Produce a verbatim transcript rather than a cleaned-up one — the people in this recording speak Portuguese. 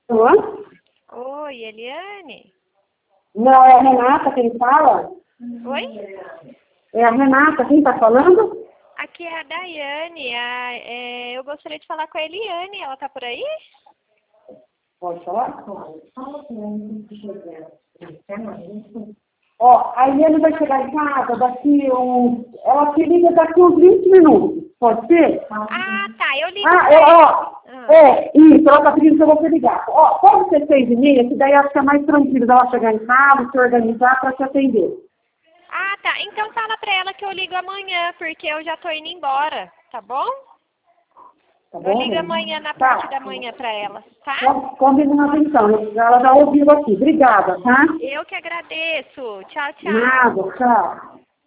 Alô? Oi, Eliane? Não, é a Renata quem fala? Oi? É a Renata quem está falando? Aqui é a Daiane. A, é, eu gostaria de falar com a Eliane. Ela tá por aí? Pode falar? Ó, a Eliane vai chegar em casa daqui uns... Ela te liga daqui uns vinte minutos. Pode ser? Ah, tá. Eu ligo Ah, pra é, ela. ó. Ah. É, isso, ela tá pedindo que eu vou te ligar. Ó, pode ser seis e meia, que daí acho que é mais tranquilo dela chegar em casa, se organizar para te atender. Ah, tá. Então fala pra ela que eu ligo amanhã, porque eu já tô indo embora, tá bom? Tá Eu bom, ligo né? amanhã na Tá. parte da manhã pra ela, tá? Com- Combinado então. Ela já ouviu aqui. Obrigada, tá? Eu que agradeço. Tchau, tchau. Nada, tchau.